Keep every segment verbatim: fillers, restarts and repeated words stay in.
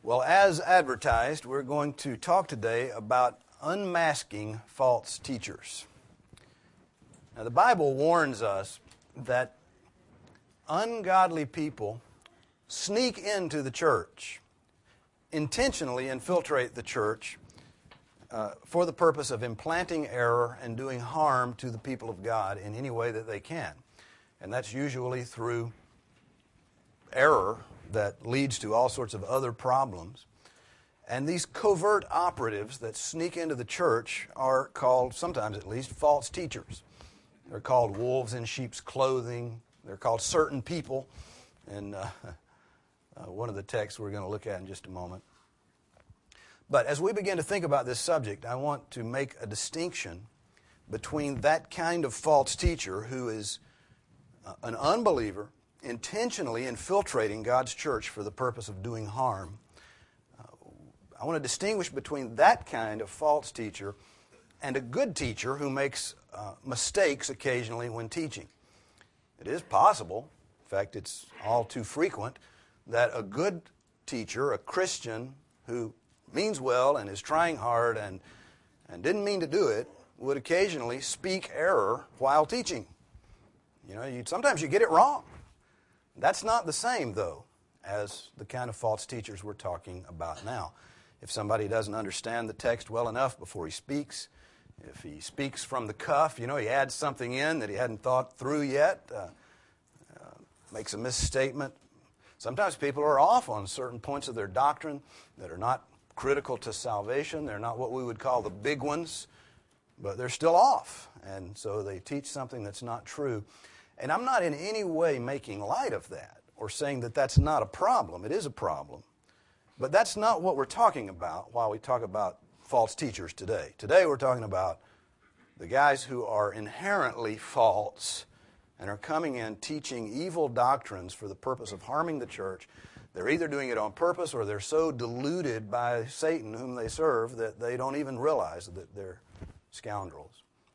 Well, as advertised, we're going to talk today about unmasking false teachers. Now, the Bible warns us that ungodly people sneak into the church, intentionally infiltrate the church uh, for the purpose of implanting error and doing harm to the people of God in any way that they can. And that's usually through error that leads to all sorts of other problems. And these covert operatives that sneak into the church are called, sometimes at least, false teachers. They're called wolves in sheep's clothing. They're called certain people. And uh, uh, one of the texts we're going to look at in just a moment. But as we begin to think about this subject, I want to make a distinction between that kind of false teacher who is uh, an unbeliever, intentionally infiltrating God's church for the purpose of doing harm. Uh, I want to distinguish between that kind of false teacher and a good teacher who makes uh, mistakes occasionally when teaching. It is possible, in fact, it's all too frequent, that a good teacher, a Christian who means well and is trying hard and, and didn't mean to do it, would occasionally speak error while teaching. You know, you, sometimes you get it wrong. That's not the same, though, as the kind of false teachers we're talking about now. If somebody doesn't understand the text well enough before he speaks, if he speaks from the cuff, you know, he adds something in that he hadn't thought through yet, uh, uh, makes a misstatement. Sometimes people are off on certain points of their doctrine that are not critical to salvation. They're not what we would call the big ones, but they're still off. And so they teach something that's not true. And I'm not in any way making light of that or saying that that's not a problem. It is a problem. But that's not what we're talking about while we talk about false teachers today. Today we're talking about the guys who are inherently false and are coming in teaching evil doctrines for the purpose of harming the church. They're either doing it on purpose or they're so deluded by Satan, whom they serve, that they don't even realize that they're scoundrels.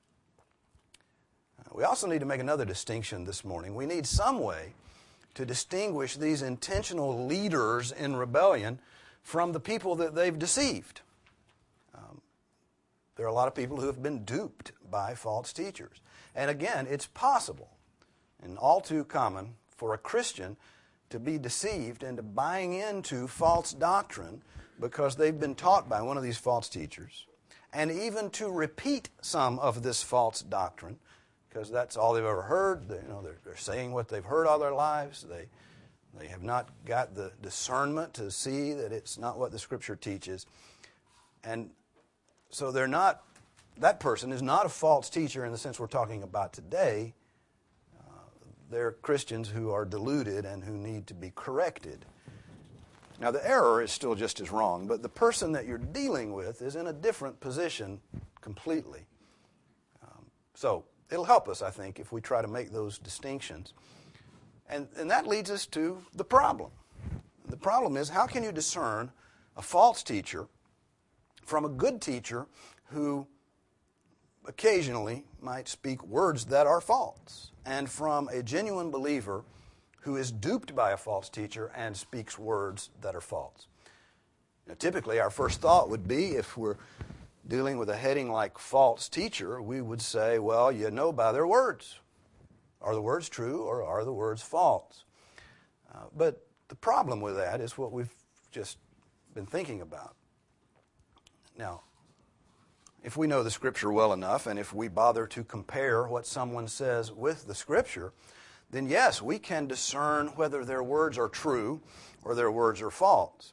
We also need to make another distinction this morning. We need some way to distinguish these intentional leaders in rebellion from the people that they've deceived. Um, there are a lot of people who have been duped by false teachers. And again, it's possible and all too common for a Christian to be deceived into buying into false doctrine because they've been taught by one of these false teachers, and even to repeat some of this false doctrine because that's all they've ever heard. They, you know, they're, they're saying what they've heard all their lives. They, they have not got the discernment to see that it's not what the Scripture teaches. And so they're not, that person is not a false teacher in the sense we're talking about today. Uh, they're Christians who are deluded and who need to be corrected. Now, the error is still just as wrong, but the person that you're dealing with is in a different position completely. Um, so, it'll help us, I think, if we try to make those distinctions. And, and that leads us to the problem. The problem is, how can you discern a false teacher from a good teacher who occasionally might speak words that are false, and from a genuine believer who is duped by a false teacher and speaks words that are false? Now, typically, our first thought would be, if we're dealing with a heading like false teacher, we would say, well, you know by their words. Are the words true or are the words false? Uh, but the problem with that is what we've just been thinking about. Now, if we know the Scripture well enough, and if we bother to compare what someone says with the Scripture, then yes, we can discern whether their words are true or their words are false.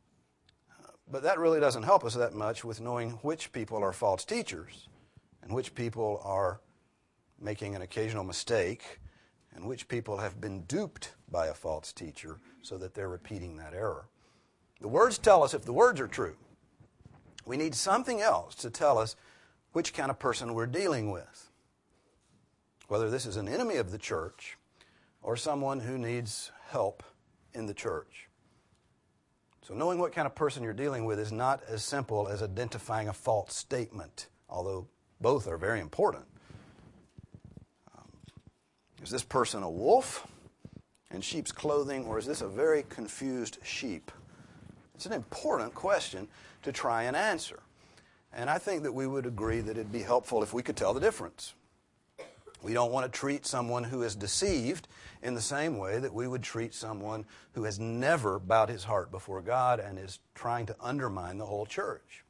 But that really doesn't help us that much with knowing which people are false teachers and which people are making an occasional mistake and which people have been duped by a false teacher so that they're repeating that error. The words tell us if the words are true. We need something else to tell us which kind of person we're dealing with, whether this is an enemy of the church or someone who needs help in the church. So knowing what kind of person you're dealing with is not as simple as identifying a false statement, although both are very important. Um, is this person a wolf in sheep's clothing, or is this a very confused sheep It's an important question to try and answer. And I think that we would agree that it'd be helpful if we could tell the difference. We don't want to treat someone who is deceived in the same way that we would treat someone who has never bowed his heart before God and is trying to undermine the whole church.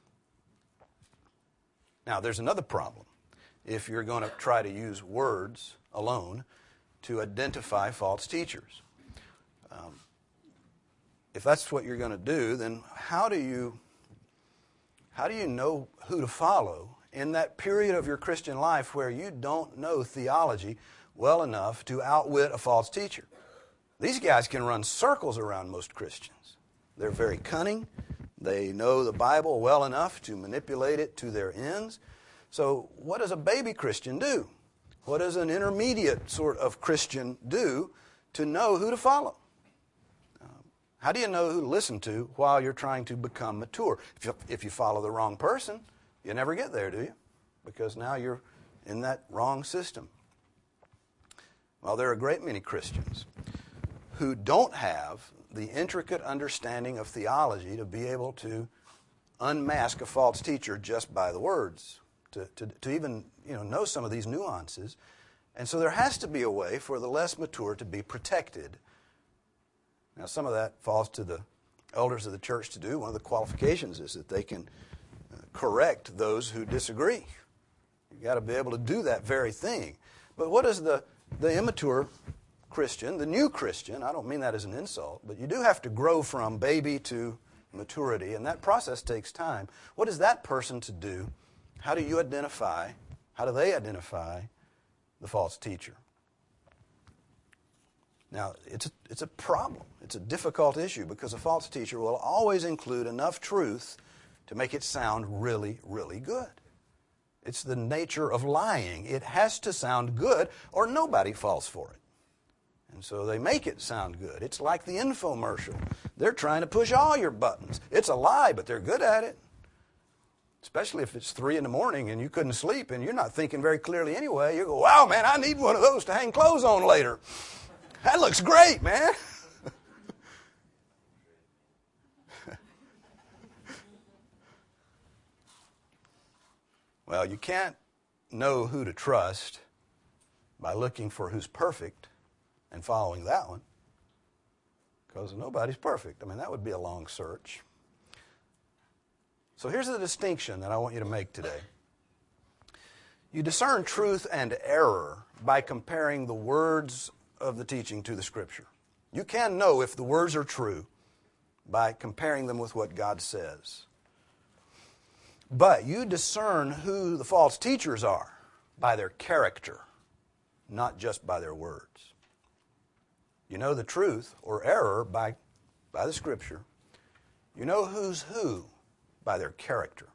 Now, there's another problem. If you're going to try to use words alone to identify false teachers. Um, if that's what you're going to do, then how do you how do you know who to follow in that period of your Christian life where you don't know theology well enough to outwit a false teacher? These guys can run circles around most Christians. They're very cunning. They know the Bible well enough to manipulate it to their ends. So what does a baby Christian do? What does an intermediate sort of Christian do to know who to follow? Um, how do you know who to listen to while you're trying to become mature? If you, if you follow the wrong person, you never get there, do you? Because now you're in that wrong system. Well, there are a great many Christians who don't have the intricate understanding of theology to be able to unmask a false teacher just by the words, to, to, to even you know, know some of these nuances. And so there has to be a way for the less mature to be protected. Now, some of that falls to the elders of the church to do. One of the qualifications is that they can correct those who disagree. You've got to be able to do that very thing. But what is the, the immature Christian, the new Christian? I don't mean that as an insult, but you do have to grow from baby to maturity, and that process takes time. What is that person to do? How do you identify, how do they identify the false teacher? Now, it's a, it's a problem. It's a difficult issue because a false teacher will always include enough truth to make it sound really, really good. It's the nature of lying. It has to sound good or nobody falls for it. And so they make it sound good. It's like the infomercial. They're trying to push all your buttons. It's a lie, but they're good at it. Especially if it's three in the morning and you couldn't sleep and you're not thinking very clearly anyway. You go, wow, man, I need one of those to hang clothes on later. That looks great, man. Well, you can't know who to trust by looking for who's perfect and following that one, because nobody's perfect. I mean, that would be a long search. So here's the distinction that I want you to make today. You discern truth and error by comparing the words of the teaching to the Scripture. You can know if the words are true by comparing them with what God says. But you discern who the false teachers are by their character, not just by their words. You know the truth or error by, by the Scripture. You know who's who by their character.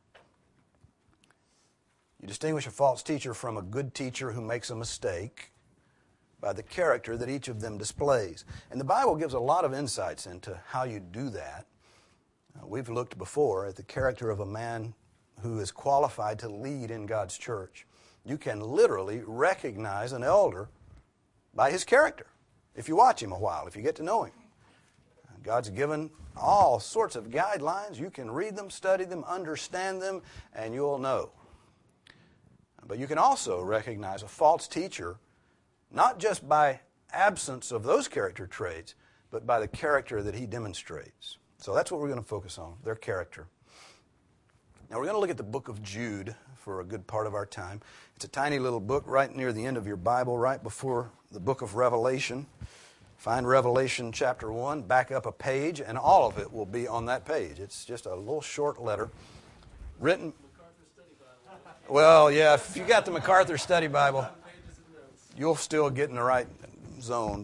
You distinguish a false teacher from a good teacher who makes a mistake by the character that each of them displays. And the Bible gives a lot of insights into how you do that. Uh, we've looked before at the character of a man who is qualified to lead in God's church. You can literally recognize an elder by his character if you watch him a while, if you get to know him. God's given all sorts of guidelines. You can read them, study them, understand them, and you'll know. But you can also recognize a false teacher not just by absence of those character traits, but by the character that he demonstrates. So that's what we're going to focus on, their character. Now we're going to look at the book of Jude for a good part of our time. It's a tiny little book right near the end of your Bible, right before the book of Revelation. Find Revelation chapter one, back up a page, and all of it will be on that page. It's just a little short letter written. Well, yeah, if you got the MacArthur Study Bible, you'll still get in the right zone.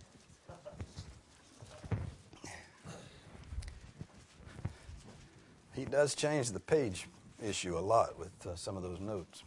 He does change the page issue a lot with uh, some of those notes.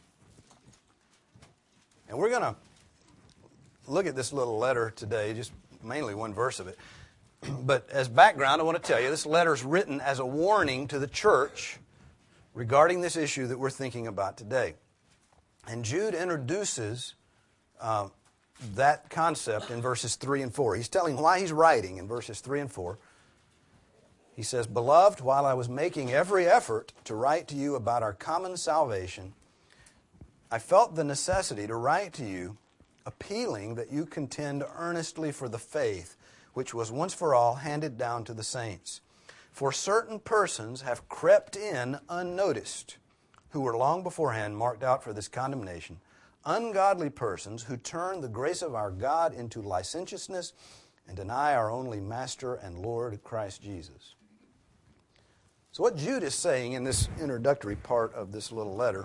And we're going to look at this little letter today, just mainly one verse of it. But as background, I want to tell you, this letter is written as a warning to the church regarding this issue that we're thinking about today. And Jude introduces uh, that concept in verses three and four. He's telling why he's writing in verses three and four. He says, "Beloved, while I was making every effort to write to you about our common salvation, I felt the necessity to write to you, appealing that you contend earnestly for the faith which was once for all handed down to the saints. For certain persons have crept in unnoticed, who were long beforehand marked out for this condemnation, ungodly persons who turn the grace of our God into licentiousness and deny our only Master and Lord, Christ Jesus." So what Jude is saying in this introductory part of this little letter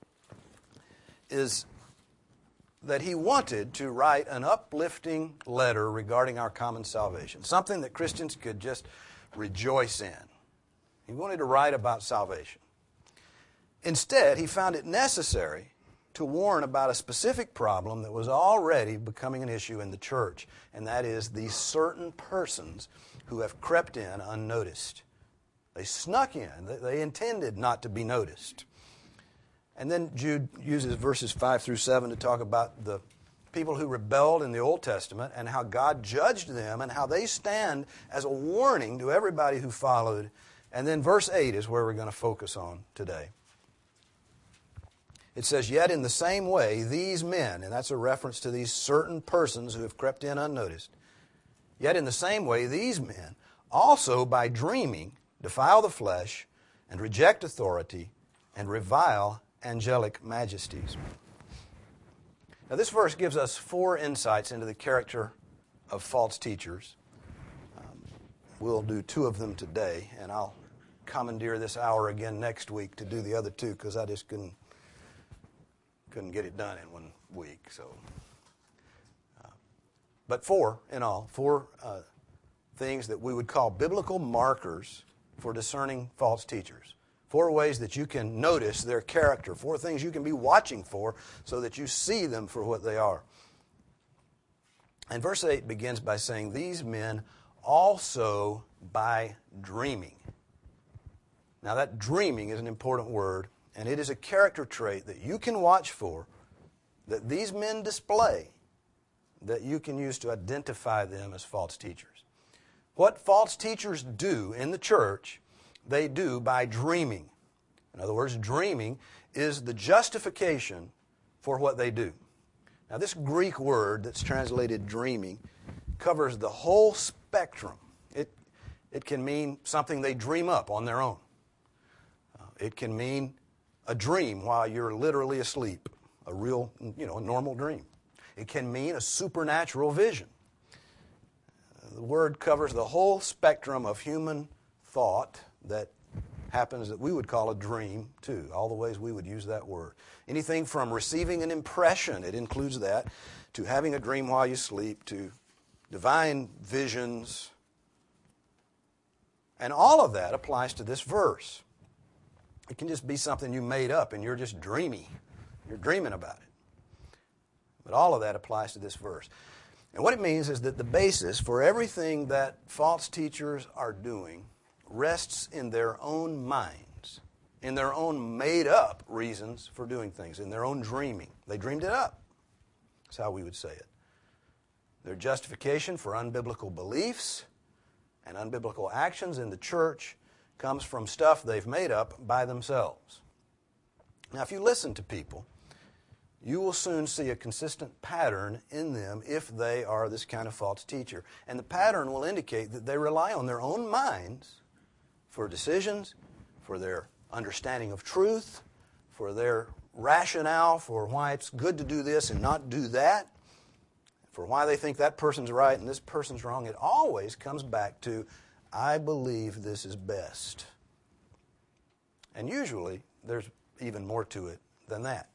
is that he wanted to write an uplifting letter regarding our common salvation, something that Christians could just rejoice in. He wanted to write about salvation. Instead, he found it necessary to warn about a specific problem that was already becoming an issue in the church, and that is these certain persons who have crept in unnoticed. They snuck in. They intended not to be noticed. And then Jude uses verses five through seven to talk about the people who rebelled in the Old Testament and how God judged them and how they stand as a warning to everybody who followed. And then verse eight is where we're going to focus on today. It says, "Yet in the same way these men," and that's a reference to these certain persons who have crept in unnoticed, "yet in the same way these men also by dreaming defile the flesh and reject authority and revile angelic majesties." Now this verse gives us four insights into the character of false teachers. Um, we'll do two of them today, and I'll commandeer this hour again next week to do the other two because I just couldn't couldn't get it done in one week. So, uh, but four in all, four uh, things that we would call biblical markers for discerning false teachers. Four ways that you can notice their character. Four things you can be watching for so that you see them for what they are. And verse eight begins by saying, "These men also by dreaming." Now that dreaming is an important word, and it is a character trait that you can watch for, that these men display, that you can use to identify them as false teachers. What false teachers do in the church, they do by dreaming. In other words, dreaming is the justification for what they do. Now, this Greek word that's translated dreaming covers the whole spectrum. It, it can mean something they dream up on their own. Uh, it can mean a dream while you're literally asleep, a real, you know, a normal dream. It can mean a supernatural vision. The word covers the whole spectrum of human thought that happens that we would call a dream, too, all the ways we would use that word. Anything from receiving an impression, it includes that, to having a dream while you sleep, to divine visions. And all of that applies to this verse. It can just be something you made up and you're just dreamy. You're dreaming about it. But all of that applies to this verse. And what it means is that the basis for everything that false teachers are doing rests in their own minds, in their own made-up reasons for doing things, in their own dreaming. They dreamed it up. That's how we would say it. Their justification for unbiblical beliefs and unbiblical actions in the church comes from stuff they've made up by themselves. Now, if you listen to people, you will soon see a consistent pattern in them if they are this kind of false teacher. And the pattern will indicate that they rely on their own minds for decisions, for their understanding of truth, for their rationale for why it's good to do this and not do that, for why they think that person's right and this person's wrong. It always comes back to, I believe this is best. And usually, there's even more to it than that.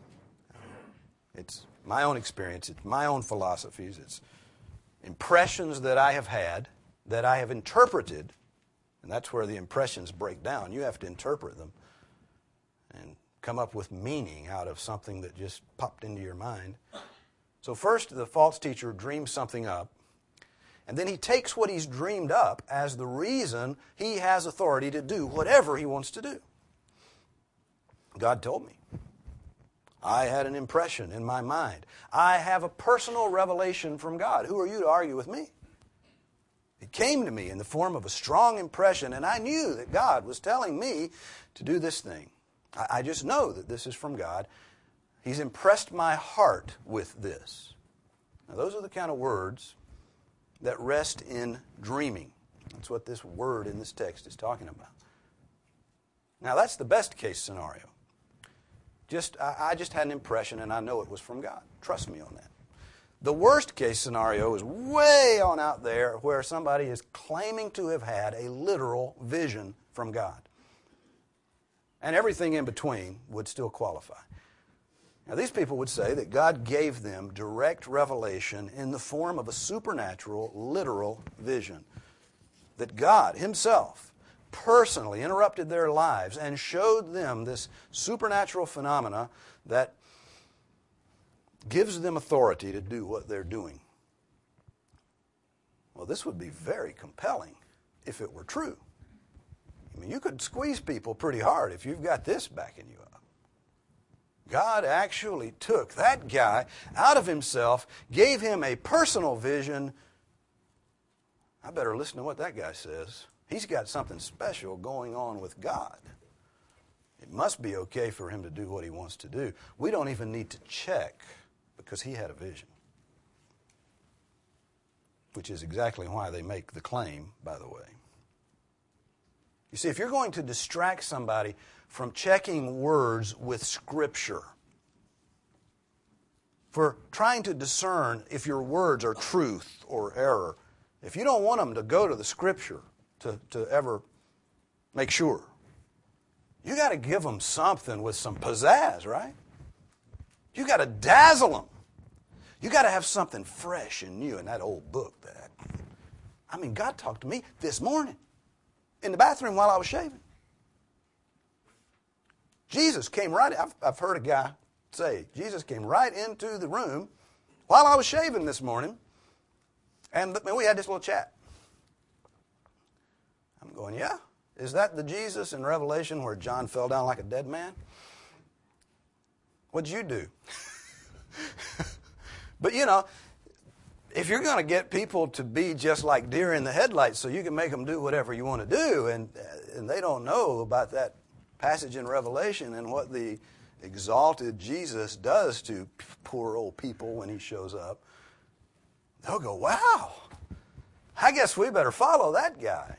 It's my own experience, it's my own philosophies, it's impressions that I have had, that I have interpreted, and that's where the impressions break down. You have to interpret them and come up with meaning out of something that just popped into your mind. So first, the false teacher dreams something up, and then he takes what he's dreamed up as the reason he has authority to do whatever he wants to do. God told me. I had an impression in my mind. I have a personal revelation from God. Who are you to argue with me? It came to me in the form of a strong impression, and I knew that God was telling me to do this thing. I, I just know that this is from God. He's impressed my heart with this. Now, those are the kind of words that rest in dreaming. That's what this word in this text is talking about. Now, that's the best case scenario. Just I, I just had an impression, and I know it was from God. Trust me on that. The worst case scenario is way on out there where somebody is claiming to have had a literal vision from God. And everything in between would still qualify. Now, these people would say that God gave them direct revelation in the form of a supernatural, literal vision. That God Himself personally interrupted their lives and showed them this supernatural phenomena that gives them authority to do what they're doing. Well, this would be very compelling if it were true. I mean, you could squeeze people pretty hard if you've got this backing you up. God actually took that guy out of himself, gave him a personal vision. I better listen to what that guy says. He's got something special going on with God. It must be okay for him to do what he wants to do. We don't even need to check because he had a vision. Which is exactly why they make the claim, by the way. You see, if you're going to distract somebody from checking words with Scripture, for trying to discern if your words are truth or error, if you don't want them to go to the Scripture to, to ever make sure, you got to give them something with some pizzazz, right? You got to dazzle them. You got to have something fresh and new in that old book. That I mean, God talked to me this morning in the bathroom while I was shaving. Jesus came right, I've, I've heard a guy say, Jesus came right into the room while I was shaving this morning, and we had this little chat. I'm going, yeah? Is that the Jesus in Revelation where John fell down like a dead man? What'd you do? But you know, if you're going to get people to be just like deer in the headlights so you can make them do whatever you want to do, and, and they don't know about that passage in Revelation and what the exalted Jesus does to poor old people when He shows up, they'll go, wow, I guess we better follow that guy.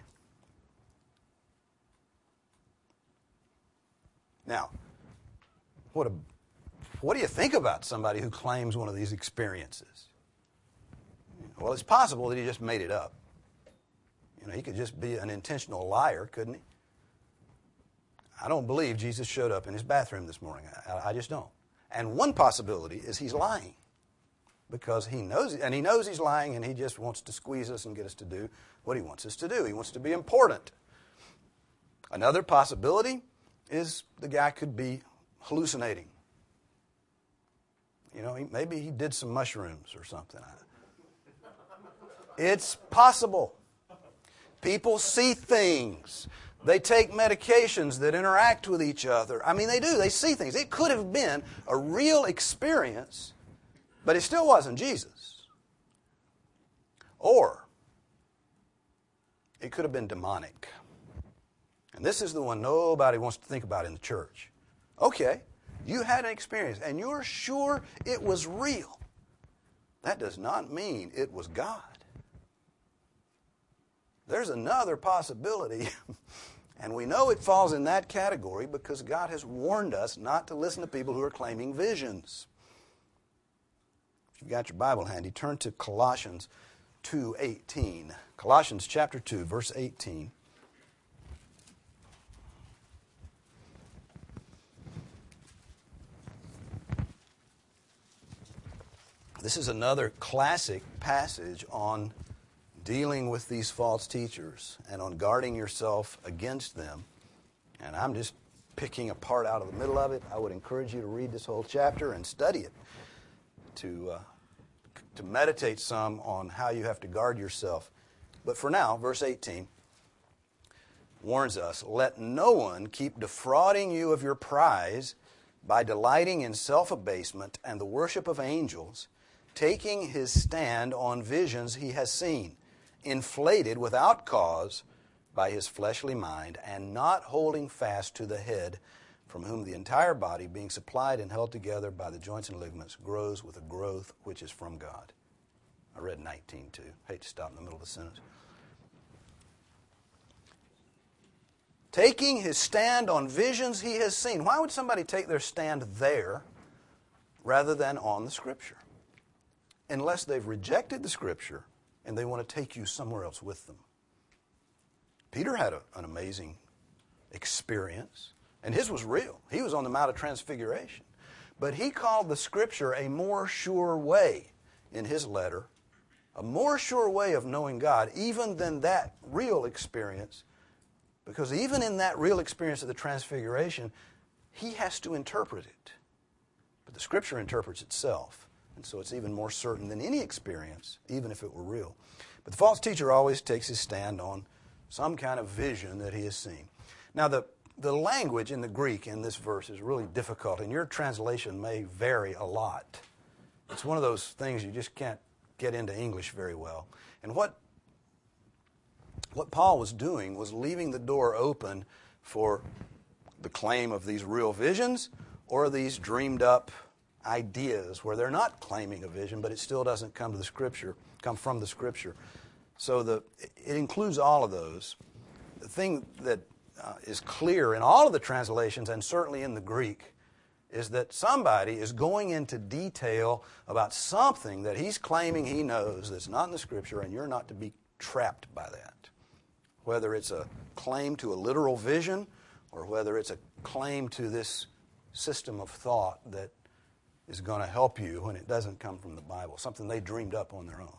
Now, what a What do you think about somebody who claims one of these experiences? Well, it's possible that he just made it up. You know, he could just be an intentional liar, couldn't he? I don't believe Jesus showed up in his bathroom this morning. I, I just don't. And one possibility is he's lying because he knows, and he knows he's lying, and he just wants to squeeze us and get us to do what he wants us to do. He wants to be important. Another possibility is the guy could be hallucinating. You know, he, maybe he did some mushrooms or something. It's possible. People see things. They take medications that interact with each other. I mean, they do. They see things. It could have been a real experience, but it still wasn't Jesus. Or it could have been demonic. And this is the one nobody wants to think about in the church. Okay, you had an experience, and you're sure it was real. That does not mean it was God. There's another possibility, and we know it falls in that category because God has warned us not to listen to people who are claiming visions. If you've got your Bible handy, turn to Colossians two eighteen. Colossians chapter two, verse eighteen. This is another classic passage on dealing with these false teachers and on guarding yourself against them. And I'm just picking a part out of the middle of it. I would encourage you to read this whole chapter and study it, to, uh, to meditate some on how you have to guard yourself. But for now, verse eighteen warns us, "Let no one keep defrauding you of your prize by delighting in self-abasement and the worship of angels, taking his stand on visions he has seen, inflated without cause by his fleshly mind, and not holding fast to the head, from whom the entire body, being supplied and held together by the joints and ligaments, grows with a growth which is from God. I read nineteen too. Hate to stop in the middle of the sentence. Taking his stand on visions he has seen. Why would somebody take their stand there rather than on the Scripture? Unless they've rejected the Scripture and they want to take you somewhere else with them. Peter had a, an amazing experience, and his was real. He was on the Mount of Transfiguration. But he called the Scripture a more sure way in his letter, a more sure way of knowing God, even than that real experience. Because even in that real experience of the Transfiguration, he has to interpret it. But the Scripture interprets itself. And so it's even more certain than any experience, even if it were real. But the false teacher always takes his stand on some kind of vision that he has seen. Now, the, the language in the Greek in this verse is really difficult, and your translation may vary a lot. It's one of those things you just can't get into English very well. And what What Paul was doing was leaving the door open for the claim of these real visions or these dreamed up ideas where they're not claiming a vision, but it still doesn't come to the Scripture, come from the Scripture. So the it includes all of those. The thing that uh, is clear in all of the translations, and certainly in the Greek, is that somebody is going into detail about something that he's claiming he knows that's not in the Scripture, and you're not to be trapped by that. Whether it's a claim to a literal vision or whether it's a claim to this system of thought that is going to help you when it doesn't come from the Bible, something they dreamed up on their own.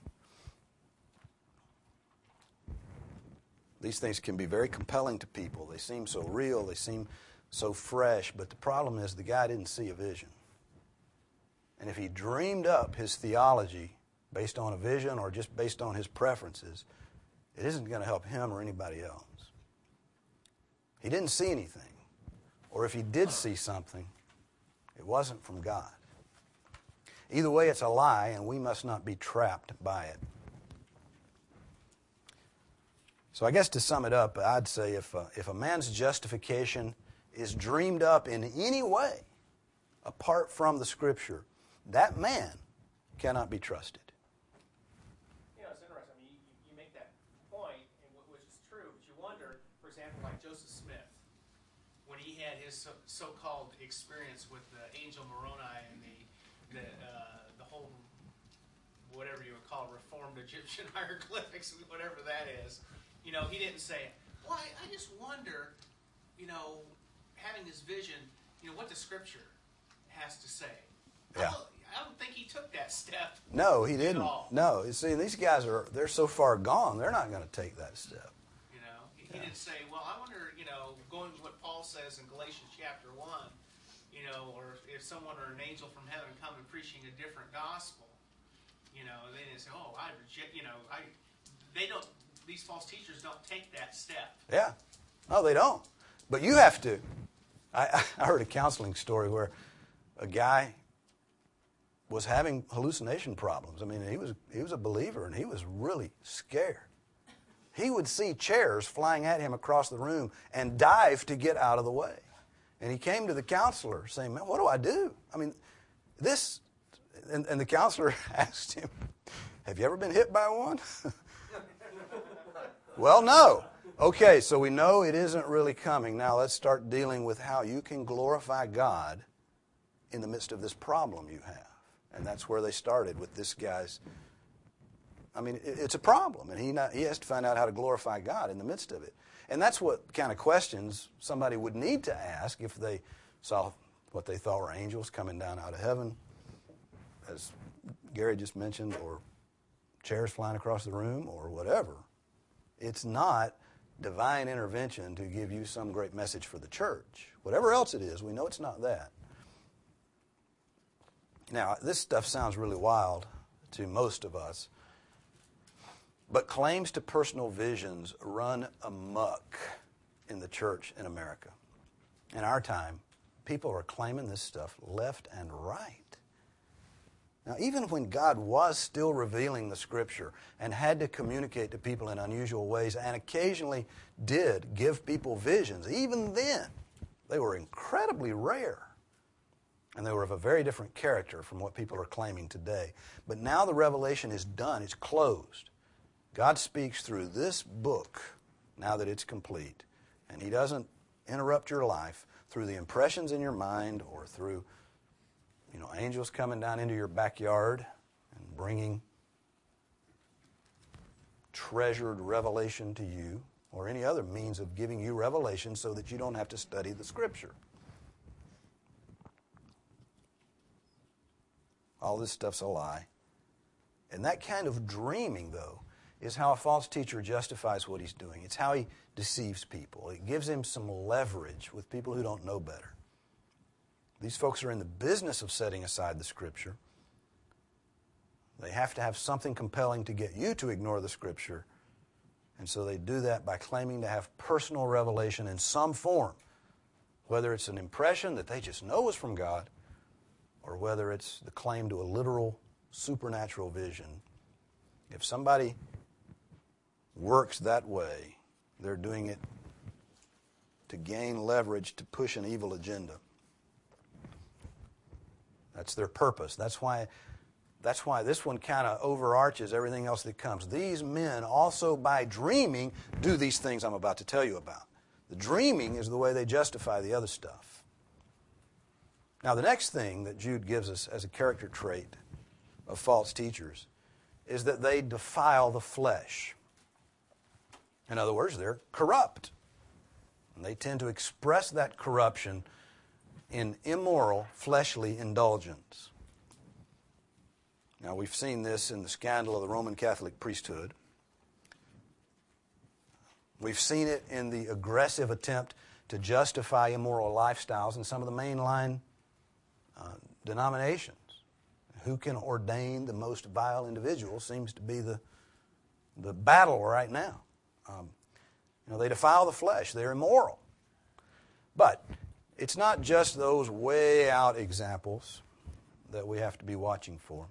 These things can be very compelling to people. They seem so real, they seem so fresh, but the problem is the guy didn't see a vision. And if he dreamed up his theology based on a vision or just based on his preferences, it isn't going to help him or anybody else. He didn't see anything. Or if he did see something, it wasn't from God. Either way, it's a lie, and we must not be trapped by it. So I guess to sum it up, I'd say if a, if a man's justification is dreamed up in any way apart from the Scripture, that man cannot be trusted. You know, it's interesting. I mean, you, you make that point, and which is true, but you wonder, for example, like Joseph Smith, when he had his so, so-called experience with the angel Moroni and the the, uh, the whole, whatever you would call reformed Egyptian hieroglyphics, whatever that is, you know, he didn't say, well, I, I just wonder, you know, having this vision, you know, what the Scripture has to say. Yeah. I don't, I don't think he took that step. No, he didn't. At all. No, you see, these guys are, they're so far gone, they're not going to take that step. You know, he, Yeah. he didn't say, well, I wonder, you know, going to what Paul says in Galatians chapter one, you know, or if someone or an angel from heaven come and preaching a different gospel, you know, they didn't say, oh, I reject, you know, I, they don't, these false teachers don't take that step. Yeah. No, they don't. But you have to. I, I heard a counseling story where a guy was having hallucination problems. I mean, he was he was a believer, and he was really scared. He would see chairs flying at him across the room and dive to get out of the way. And he came to the counselor saying, man, what do I do? I mean, this... And, and the counselor asked him, have you ever been hit by one? Well, no. Okay, so we know it isn't really coming. Now let's start dealing with how you can glorify God in the midst of this problem you have. And that's where they started with this guy's... I mean, it, it's a problem, and he not, he has to find out how to glorify God in the midst of it. And that's what kind of questions somebody would need to ask if they saw what they thought were angels coming down out of heaven, as Gary just mentioned, or chairs flying across the room, or whatever. It's not divine intervention to give you some great message for the church. Whatever else it is, we know it's not that. Now, this stuff sounds really wild to most of us, but claims to personal visions run amok in the church in America. In our time, people are claiming this stuff left and right. Now, even when God was still revealing the Scripture and had to communicate to people in unusual ways and occasionally did give people visions, even then, they were incredibly rare. And they were of a very different character from what people are claiming today. But now the revelation is done. It's closed. God speaks through this book now that it's complete. And He doesn't interrupt your life through the impressions in your mind or through, you know, angels coming down into your backyard and bringing treasured revelation to you or any other means of giving you revelation so that you don't have to study the Scripture. All this stuff's a lie. And that kind of dreaming, though, is how a false teacher justifies what he's doing. It's how he deceives people. It gives him some leverage with people who don't know better. These folks are in the business of setting aside the Scripture. They have to have something compelling to get you to ignore the Scripture. And so they do that by claiming to have personal revelation in some form, whether it's an impression that they just know is from God, or whether it's the claim to a literal supernatural vision. If somebody works that way, they're doing it to gain leverage to push an evil agenda. That's their purpose. That's why, that's why this one kind of overarches everything else that comes. These men also, by dreaming, do these things I'm about to tell you about. The dreaming is the way they justify the other stuff. Now, the next thing that Jude gives us as a character trait of false teachers is that they defile the flesh. In other words, they're corrupt. And they tend to express that corruption in immoral, fleshly indulgence. Now, we've seen this in the scandal of the Roman Catholic priesthood. We've seen it in the aggressive attempt to justify immoral lifestyles in some of the mainline Uh, denominations. Who can ordain the most vile individual seems to be the the battle right now. Um, you know, they defile the flesh. They're immoral. But it's not just those way out examples that we have to be watching for.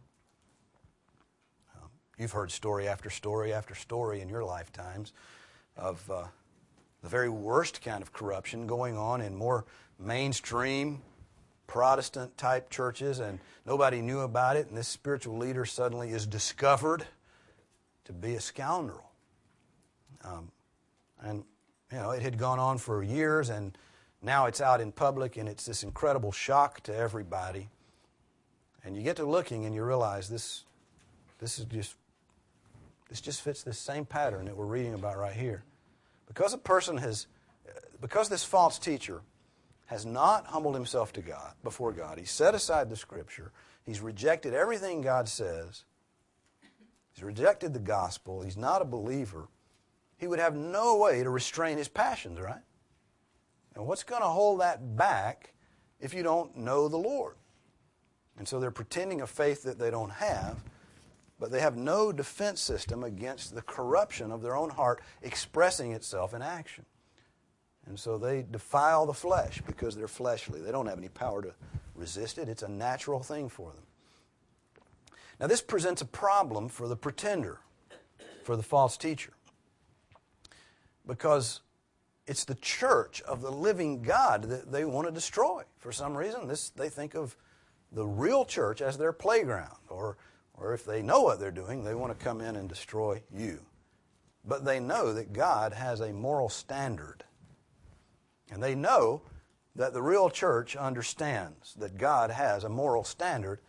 Um, you've heard story after story after story in your lifetimes of uh, the very worst kind of corruption going on in more mainstream Protestant-type churches, and nobody knew about it, and this spiritual leader suddenly is discovered to be a scoundrel. Um, and, you know, it had gone on for years, and now it's out in public, and it's this incredible shock to everybody. And you get to looking, and you realize this, this is just, this just fits this same pattern that we're reading about right here. Because a person has, because this false teacher has not humbled himself to God, before God. He's set aside the Scripture. He's rejected everything God says. He's rejected the gospel. He's not a believer. He would have no way to restrain his passions, right? And what's going to hold that back if you don't know the Lord? And so they're pretending a faith that they don't have, but they have no defense system against the corruption of their own heart expressing itself in action. And so they defile the flesh because they're fleshly. They don't have any power to resist it. It's a natural thing for them. Now, this presents a problem for the pretender, for the false teacher, because it's the church of the living God that they want to destroy. For some reason, this they think of the real church as their playground, or, or if they know what they're doing, they want to come in and destroy you. But they know that God has a moral standard. And they know that the real church understands that God has a moral standard.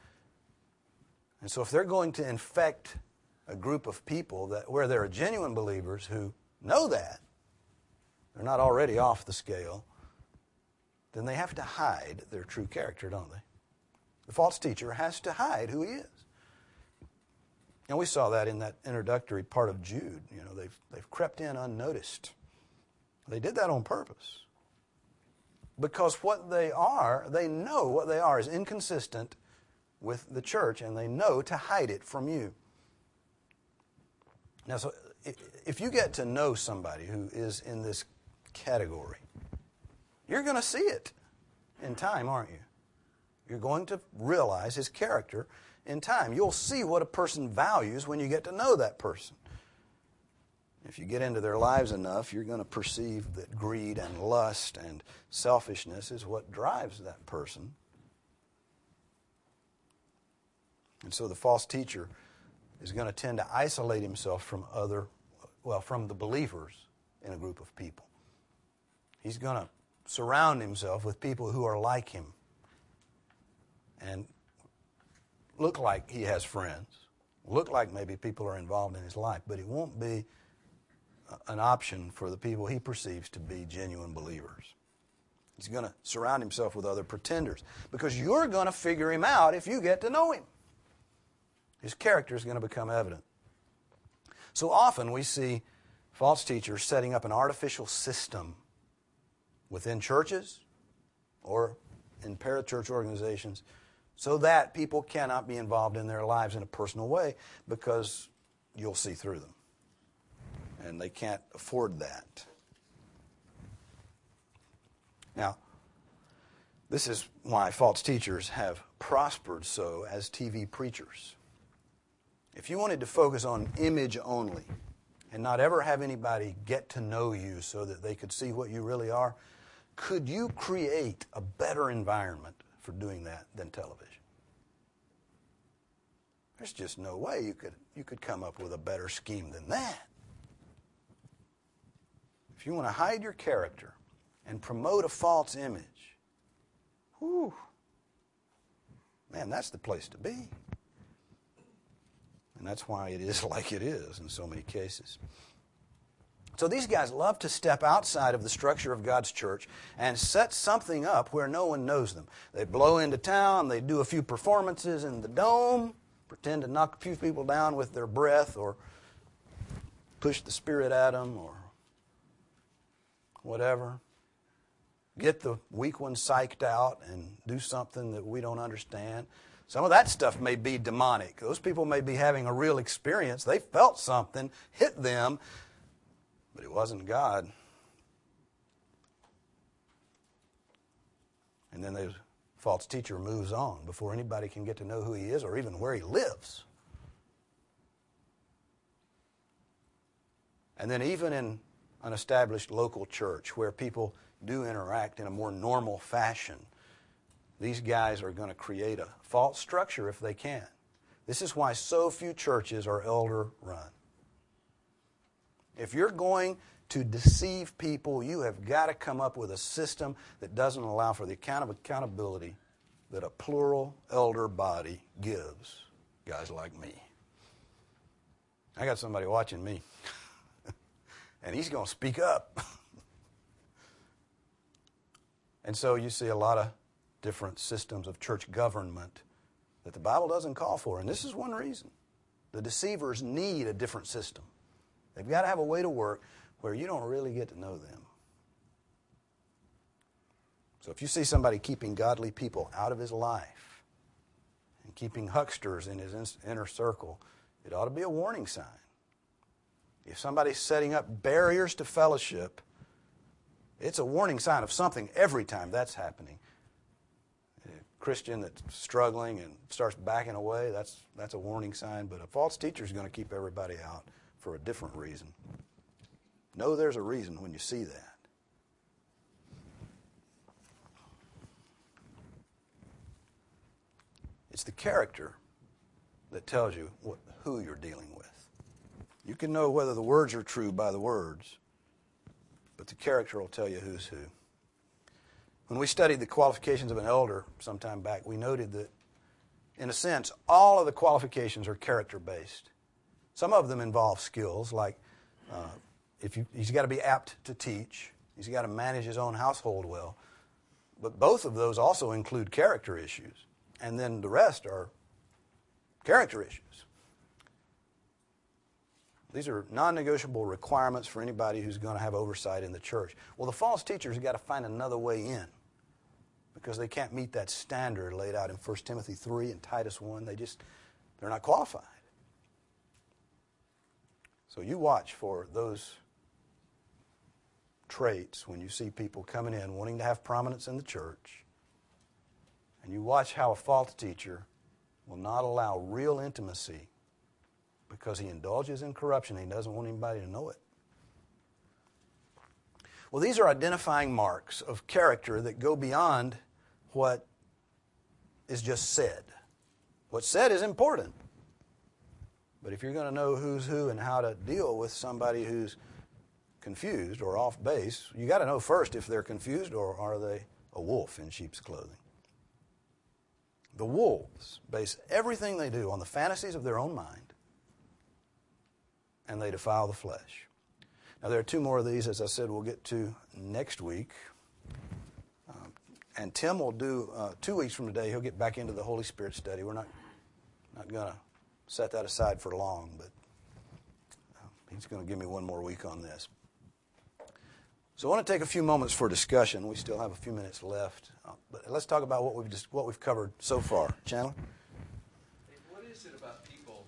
And so if they're going to infect a group of people that where there are genuine believers who know that, they're not already off the scale, then they have to hide their true character, don't they? The false teacher has to hide who he is. And we saw that in that introductory part of Jude. You know, they've, they've crept in unnoticed. They did that on purpose. Because what they are, they know what they are is inconsistent with the church, and they know to hide it from you. Now, so if you get to know somebody who is in this category, you're going to see it in time, aren't you? You're going to realize his character in time. You'll see what a person values when you get to know that person. If you get into their lives enough, you're going to perceive that greed and lust and selfishness is what drives that person. And so the false teacher is going to tend to isolate himself from other, well, from the believers in a group of people. He's going to surround himself with people who are like him and look like he has friends, look like maybe people are involved in his life, but it won't be an option for the people he perceives to be genuine believers. He's going to surround himself with other pretenders because you're going to figure him out if you get to know him. His character is going to become evident. So often we see false teachers setting up an artificial system within churches or in parachurch organizations so that people cannot be involved in their lives in a personal way because you'll see through them. And they can't afford that. Now, this is why false teachers have prospered so as T V preachers. If you wanted to focus on image only and not ever have anybody get to know you so that they could see what you really are, could you create a better environment for doing that than television? There's just no way you could you could come up with a better scheme than that. If you want to hide your character and promote a false image, whew, man, that's the place to be. And that's why it is like it is in so many cases. So these guys love to step outside of the structure of God's church and set something up where no one knows them. They blow into town, they do a few performances in the dome, pretend to knock a few people down with their breath or push the Spirit at them or whatever. Get the weak ones psyched out and do something that we don't understand. Some of that stuff may be demonic. Those people may be having a real experience. They felt something hit them, but it wasn't God. And then the false teacher moves on before anybody can get to know who he is or even where he lives. And then even in an established local church where people do interact in a more normal fashion, these guys are going to create a false structure if they can. This is why so few churches are elder-run. If you're going to deceive people, you have got to come up with a system that doesn't allow for the account of accountability that a plural elder body gives guys like me. I got somebody watching me, and he's going to speak up. And so you see a lot of different systems of church government that the Bible doesn't call for. And this is one reason. The deceivers need a different system. They've got to have a way to work where you don't really get to know them. So if you see somebody keeping godly people out of his life and keeping hucksters in his inner circle, it ought to be a warning sign. If somebody's setting up barriers to fellowship, it's a warning sign of something every time that's happening. Christian that's struggling and starts backing away, that's that's a warning sign. But a false teacher is going to keep everybody out for a different reason. Know there's a reason when you see that. It's the character that tells you what, who you're dealing with. You can know whether the words are true by the words, but the character will tell you who's who. When we studied the qualifications of an elder some time back, we noted that, in a sense, all of the qualifications are character-based. Some of them involve skills, like uh, if you, he's got to be apt to teach, he's got to manage his own household well. But both of those also include character issues, and then the rest are character issues. These are non-negotiable requirements for anybody who's going to have oversight in the church. Well, the false teachers have got to find another way in, because they can't meet that standard laid out in First Timothy three and Titus one. They just, they're not qualified. So you watch for those traits when you see people coming in wanting to have prominence in the church. And you watch how a false teacher will not allow real intimacy because he indulges in corruption. He doesn't want anybody to know it. Well, these are identifying marks of character that go beyond what is just said. What's said is important. But if you're going to know who's who and how to deal with somebody who's confused or off base, you got to know first if they're confused or are they a wolf in sheep's clothing. The wolves base everything they do on the fantasies of their own mind, and they defile the flesh. Now, there are two more of these, as I said, we'll get to next week. Um, and Tim will do, uh, two weeks from today, he'll get back into the Holy Spirit study. We're not, not going to set that aside for long, but uh, he's going to give me one more week on this. So I want to take a few moments for discussion. We still have a few minutes left. Uh, but let's talk about what we've just, what we've covered so far. Chandler? What is it about people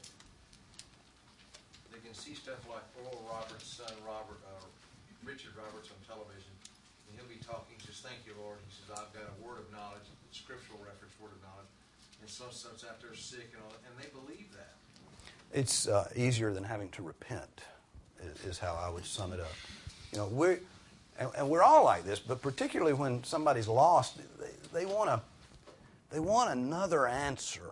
that can see stuff like Oral Roberts' son, Robert, uh, Richard Roberts on television, and he'll be talking, he says, thank you, Lord. He says, I've got a word of knowledge, a scriptural reference word of knowledge, and so-and-so's out there sick, and all that, and they believe that. It's uh, easier than having to repent, is, is how I would sum it up. You know, we're, and, and we're all like this, but particularly when somebody's lost, they, they want to, they want another answer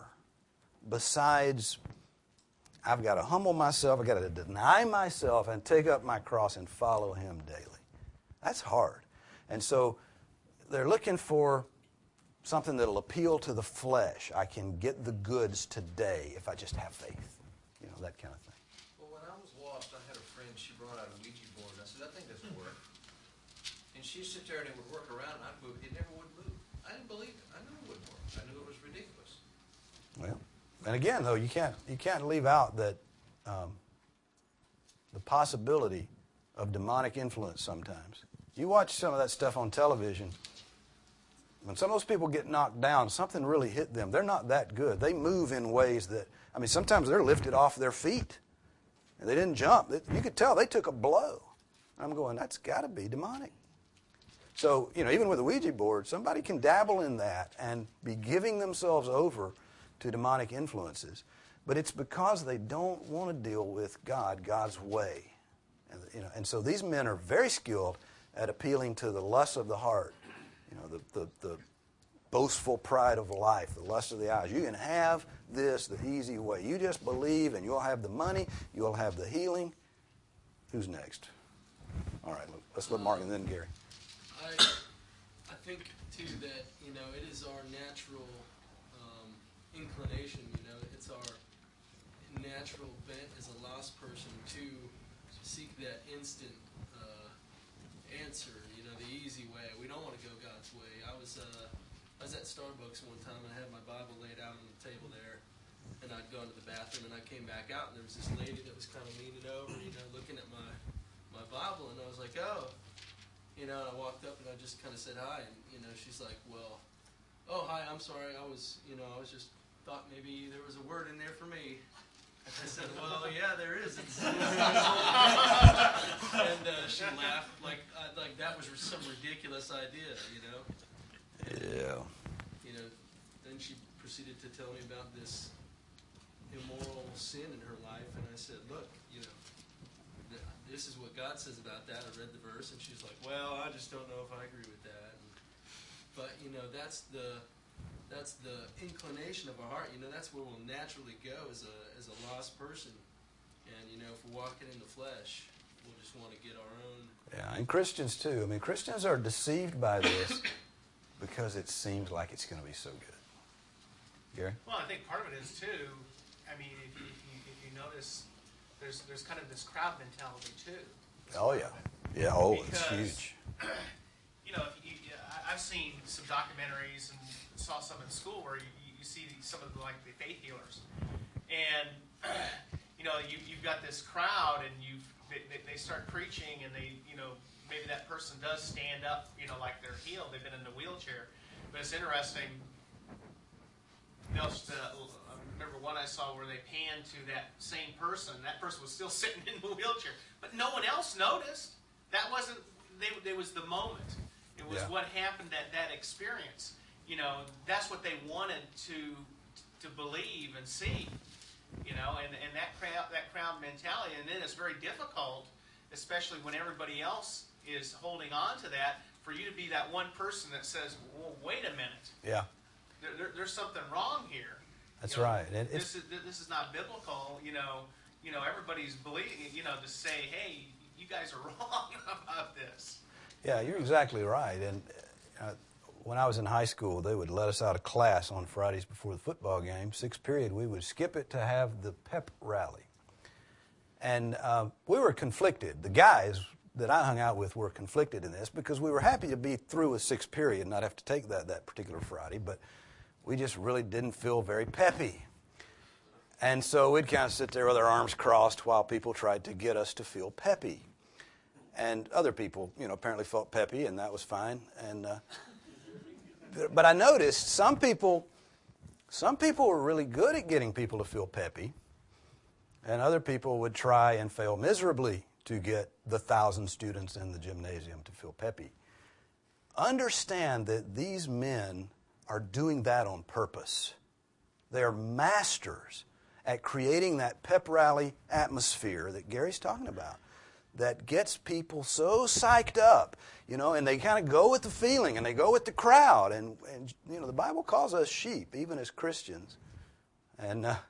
besides, I've got to humble myself, I've got to deny myself and take up my cross and follow him daily. That's hard. And so they're looking for something that'll appeal to the flesh. I can get the goods today if I just have faith. You know, that kind of thing. Well, when I was lost, I had a friend, she brought out a Ouija board, and I said, that thing doesn't work. And she'd sit there and it would work around, and I'd move. It never would move. I didn't believe it. I knew it wouldn't work. I knew it was ridiculous. Well, and again, though, you can't you can't leave out that um, the possibility of demonic influence sometimes. You watch some of that stuff on television, when some of those people get knocked down, something really hit them. They're not that good. They move in ways that, I mean, sometimes they're lifted off their feet. And they didn't jump. You could tell they took a blow. I'm going, that's got to be demonic. So, you know, even with a Ouija board, somebody can dabble in that and be giving themselves over to demonic influences. But it's because they don't want to deal with God, God's way. And, you know, and so these men are very skilled at appealing to the lust of the heart, you know, the, the, the boastful pride of life, the lust of the eyes. You can have this the easy way. You just believe and you'll have the money, you'll have the healing. Who's next? All right, let's let Mark and then Gary. I, I think, too, that, you know, it is our natural um, inclination, you know, it's our natural bent as a lost person to seek that instant uh, answer, you know, the easy way. We don't want to go God's way. I was uh, I was at Starbucks one time and I had my Bible laid out on the table there, and I'd gone to the bathroom and I came back out and there was this lady that was kind of leaning over, you know, looking at my my Bible, and I was like, oh, you know, and I walked up and I just kind of said hi, and you know, she's like, well, oh hi, I'm sorry, I was, you know, I was just thought maybe there was a word in there for me. And I said, well, yeah, there is. It's, and uh, she laughed like uh, like that was some ridiculous idea, you know. And, Yeah. You know, then she proceeded to tell me about this immoral sin in her life, and I said, look, you know, th- this is what God says about that. I read the verse, and she's like, well, I just don't know if I agree with that. And, but you know, that's the that's the inclination of our heart. You know, that's where we'll naturally go as a as a lost person. And you know, if we're walking in the flesh, we'll just want to get our own. Yeah, and Christians too. I mean, Christians are deceived by this because it seems like it's going to be so good. Gary? Well, I think part of it is too. I mean, if you, if you, if you notice, there's there's kind of this crowd mentality too. Oh yeah, yeah. Oh, Because, it's huge. You know, if you, I've seen some documentaries and saw some in school where you, you see some of the, like the faith healers, and you know, you, you've got this crowd, and you they, they start preaching, and they, you know, maybe that person does stand up, you know, like they're healed, they've been in the wheelchair, but it's interesting. You know, just, uh, I remember one I saw where they panned to that same person. That person was still sitting in the wheelchair, but no one else noticed. That wasn't. They. It was the moment. It was Yeah. what happened at that experience. You know, that's what they wanted to to believe and see, you know, and, and that crowd, that crowd mentality, and then it's very difficult, especially when everybody else is holding on to that, for you to be that one person that says, well, wait a minute. Yeah. There, there, there's something wrong here. That's you know, right. It, this is this is not biblical. You know, you know everybody's believing. You know, to say, hey, you guys are wrong about this. Yeah, you're exactly right. And uh, when I was in high school, they would let us out of class on Fridays before the football game. Sixth period, we would skip it to have the pep rally. And uh, we were conflicted. The guys that I hung out with were conflicted in this because we were happy to be through with sixth period and not have to take that that particular Friday, but we just really didn't feel very peppy. And so we'd kind of sit there with our arms crossed while people tried to get us to feel peppy. And other people, you know, apparently felt peppy, and that was fine. And uh, but I noticed some people, some people were really good at getting people to feel peppy, and other people would try and fail miserably to get the thousand students in the gymnasium to feel peppy. Understand that these men are doing that on purpose. They are masters at creating that pep rally atmosphere that Gary's talking about, that gets people so psyched up, you know, and they kind of go with the feeling and they go with the crowd. And, and you know, the Bible calls us sheep, even as Christians. And, uh,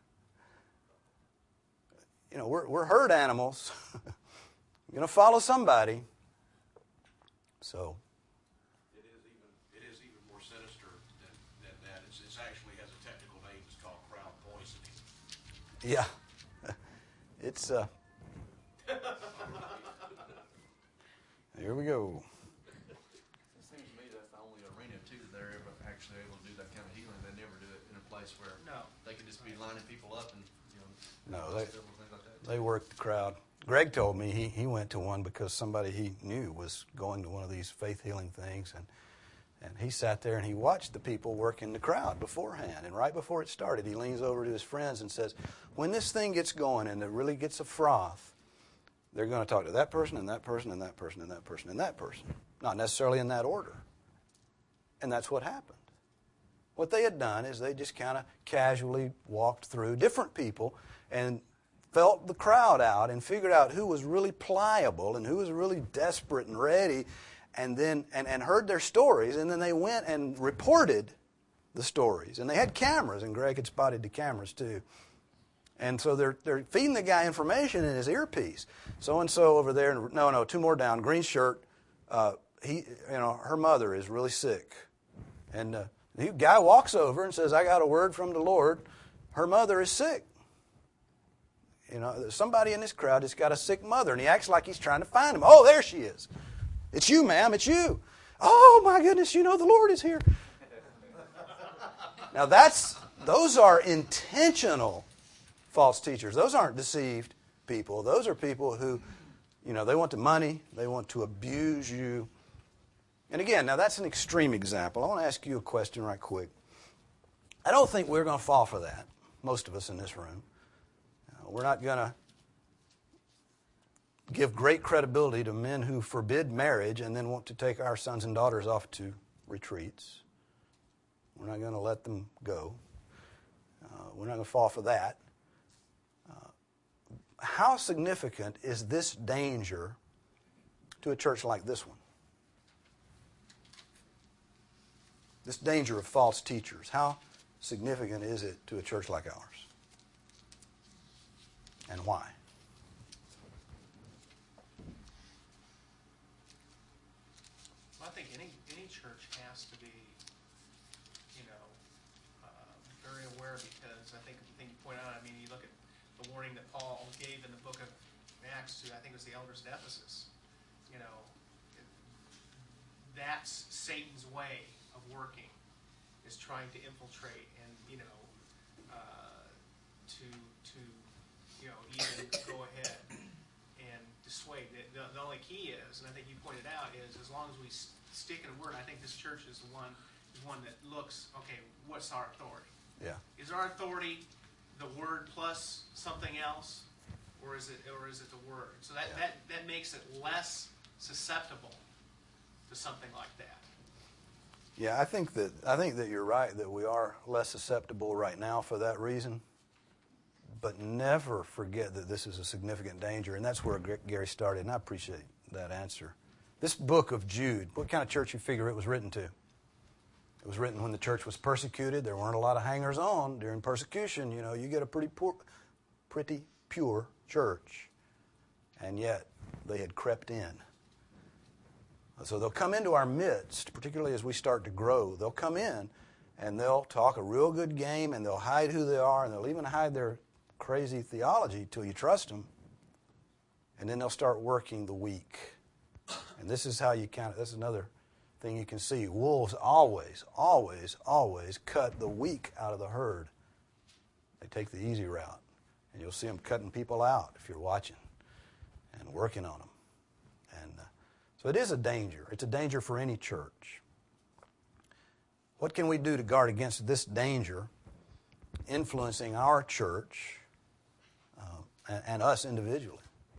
you know, we're, we're herd animals. You're going to follow somebody. So. It is even, it is even more sinister than, than that. It's, it's actually has a technical name. It's called crowd poisoning. Yeah. It's, uh. Here we go. It seems to me that's the only arena, too, that they're ever actually able to do that kind of healing. They never do it in a place where No. they could just be lining people up and, you know, No, they, hospitals, things like that. they work the crowd. Greg told me he, he went to one because somebody he knew was going to one of these faith healing things, and and he sat there and he watched the people work in the crowd beforehand. And right before it started, he leans over to his friends and says, when this thing gets going and it really gets a froth, they're going to talk to that person and that person and that person and that person and that person. Not necessarily in that order. And that's what happened. What they had done is they just kind of casually walked through different people and felt the crowd out and figured out who was really pliable and who was really desperate and ready, and then and, and heard their stories, and then they went and reported the stories. And they had cameras, and Greg had spotted the cameras too. And so they're they're feeding the guy information in his earpiece. So and so over there, no, no, two more down, green shirt. Uh, he, you know, her mother is really sick, and uh, the guy walks over and says, "I got a word from the Lord. Her mother is sick." You know, there's somebody in this crowd that's got a sick mother, and he acts like he's trying to find him. Oh, there she is. It's you, ma'am. It's you. Oh my goodness! You know the Lord is here. Now that's those are intentional false teachers. Those aren't deceived people. Those are people who, you know, they want the money. They want to abuse you. And again, now that's an extreme example. I want to ask you a question right quick. I don't think we're going to fall for that, most of us in this room. Uh, we're not going to give great credibility to men who forbid marriage and then want to take our sons and daughters off to retreats. We're not going to let them go. Uh, we're not going to fall for that. How significant is this danger to a church like this one? This danger of false teachers, how significant is it to a church like ours? And why? Well, I think any any church has to be, you know, uh, very aware, because I think the thing you point out, I mean, you look at the warning that Paul gave in the book of Acts to, I think it was the elders at Ephesus. You know, that's Satan's way of working, is trying to infiltrate and, you know, uh, to to you know even go ahead and dissuade. The, the only key is, and I think you pointed out, is as long as we stick in a word. I think this church is the one is one that looks, okay, what's our authority? Yeah. Is our authority the word plus something else, or is it or is it the word? So that, Yeah. that, that makes it less susceptible to something like that. Yeah, I think that I think that you're right that we are less susceptible right now for that reason. But never forget that this is a significant danger, and that's where Gary started, and I appreciate that answer. This book of Jude, what kind of church you figure it was written to? It was written when the church was persecuted. There weren't a lot of hangers-on during persecution. You know, you get a pretty poor, pretty pure church, and yet they had crept in. So they'll come into our midst, particularly as we start to grow. They'll come in, and they'll talk a real good game, and they'll hide who they are, and they'll even hide their crazy theology till you trust them, and then they'll start working the weak. And this is how you kind of, that's another thing you can see. Wolves always, always, always cut the weak out of the herd. They take the easy route, and you'll see them cutting people out if you're watching and working on them. And uh, so it is a danger. It's a danger for any church. What can we do to guard against this danger influencing our church uh, and, and us individually?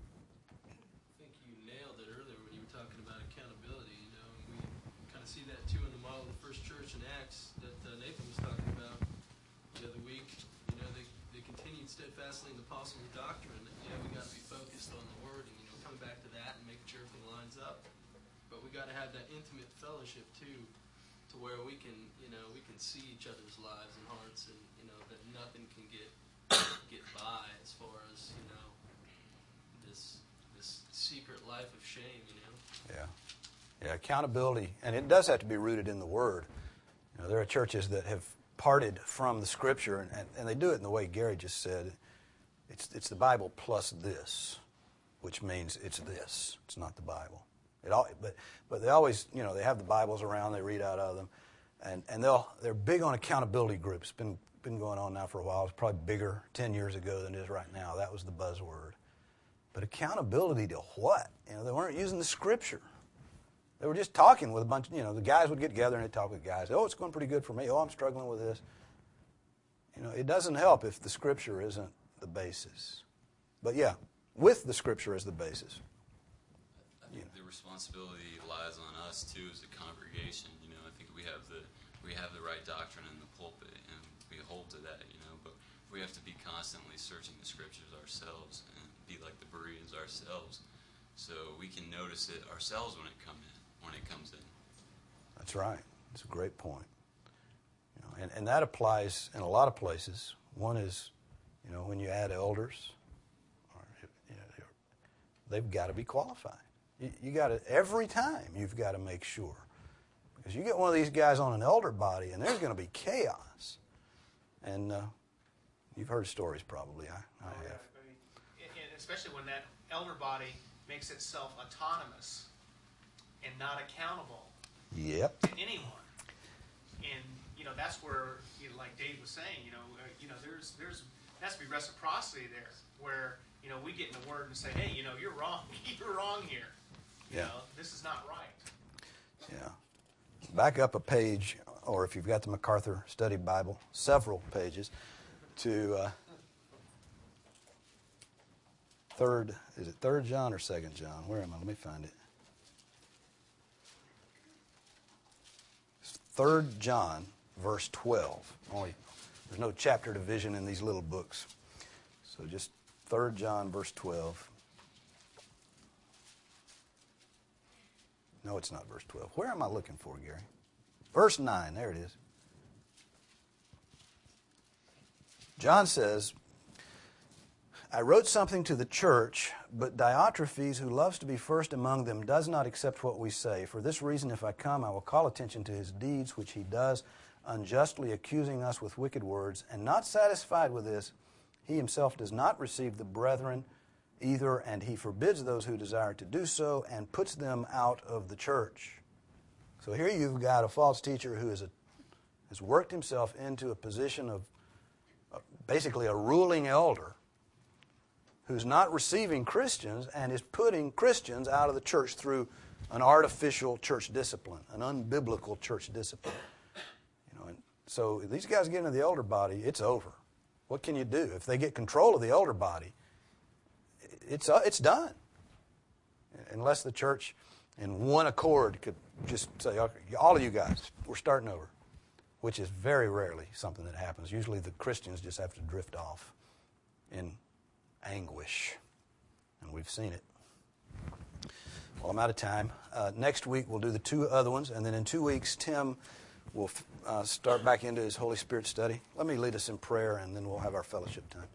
I think you nailed it earlier when you were talking about accountability. You know, and we kind of see that too in the model of the first church in Acts that uh, Nathan was talking about the other week. You know, they, they continued steadfastly in the apostles' doctrine. Yeah, we got to be focused on the word and, you know, coming back to that and making sure everything lines up. But we got to have that intimate fellowship too, to where we can, you know, we can see each other's lives and hearts, and, you know, that nothing can get get by as far as, you know, this this secret life of shame, you know. Yeah. Yeah, accountability, and it does have to be rooted in the Word. You know, there are churches that have parted from the Scripture, and, and, and they do it in the way Gary just said. It's it's the Bible plus this, which means it's this. It's not the Bible. It all, but but they always, you know, they have the Bibles around. They read out of them, and and they'll they're big on accountability groups. It's been been going on now for a while. It's probably bigger ten years ago than it is right now. That was the buzzword. But accountability to what? You know, they weren't using the Scripture. They were just talking with a bunch. You know, the guys would get together and they'd talk with guys. Oh, it's going pretty good for me. Oh, I'm struggling with this. You know, it doesn't help if the Scripture isn't the basis. But yeah, with the Scripture as the basis. I think the responsibility lies on us too as a congregation. You know, I think we have the we have the right doctrine in the pulpit, and we hold to that. You know, but we have to be constantly searching the Scriptures ourselves and be like the Bereans ourselves, so we can notice it ourselves when it come in, when it comes in. That's right. That's a great point. You know, and and that applies in a lot of places. One is, you know, when you add elders, or, you know, they've got to be qualified. You, you got to, every time you've got to make sure. Because you get one of these guys on an elder body and there's going to be chaos. And uh, you've heard stories probably, I, I Oh, yeah. have. I mean, and- and especially when that elder body makes itself autonomous and not accountable Yep. to anyone. And, you know, that's where, you know, like Dave was saying, you know, uh, you know, there's, there's, there has to be reciprocity there, where, you know, we get in the Word and say, hey, you know, you're wrong. You're wrong here. You Yeah. know, this is not right. Yeah. Back up a page, or if you've got the MacArthur Study Bible, several pages, to uh, third, is it third John or second John? Where am I? Let me find it. Third John, verse twelve. Only, there's no chapter division in these little books. So just third John, verse twelve. No, it's not verse twelve. Where am I looking for, Gary? Verse nine, there it is. John says, I wrote something to the church, but Diotrephes, who loves to be first among them, does not accept what we say. For this reason, if I come, I will call attention to his deeds, which he does, unjustly accusing us with wicked words. And not satisfied with this, he himself does not receive the brethren either, and he forbids those who desire to do so and puts them out of the church. So here you've got a false teacher who is a, has worked himself into a position of uh, basically a ruling elder who's not receiving Christians and is putting Christians out of the church through an artificial church discipline, an unbiblical church discipline. You know, and so these guys get into the elder body, it's over. What can you do? If they get control of the elder body, it's uh, it's done. Unless the church in one accord could just say, okay, all of you guys, we're starting over, which is very rarely something that happens. Usually the Christians just have to drift off in anguish, and we've seen it. Well, I'm out of time. Uh, next week we'll do the two other ones, and then in two weeks Tim will uh, start back into his Holy Spirit study. Let me lead us in prayer, and then we'll have our fellowship time.